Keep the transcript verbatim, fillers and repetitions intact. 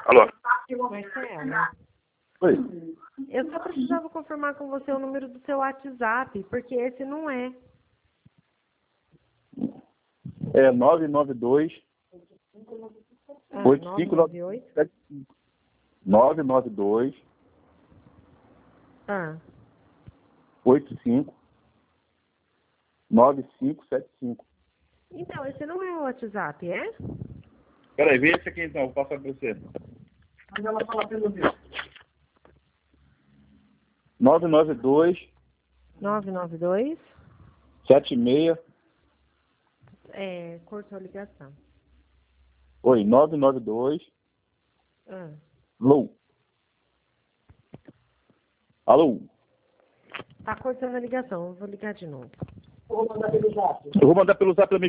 Alô? Marcelo, Oi. eu só precisava confirmar com você o número do seu WhatsApp, porque esse não é. É nove nove dois, Ah, oito nove cinco nove nove oito. sete cinco. nove nove dois, Ah, oito cinco nove cinco sete cinco. então, esse não é o WhatsApp, é? Peraí, vê esse aqui então, vou passar pra você. Mas ela fala pelo meu. nove nove dois, nove nove dois. sete seis. É, cortou a ligação. Oi, nove nove dois. Ah. Alô? Alô? Tá cortando a ligação, eu vou ligar de novo. Eu vou mandar pelo zap. Eu vou mandar pelo zap também.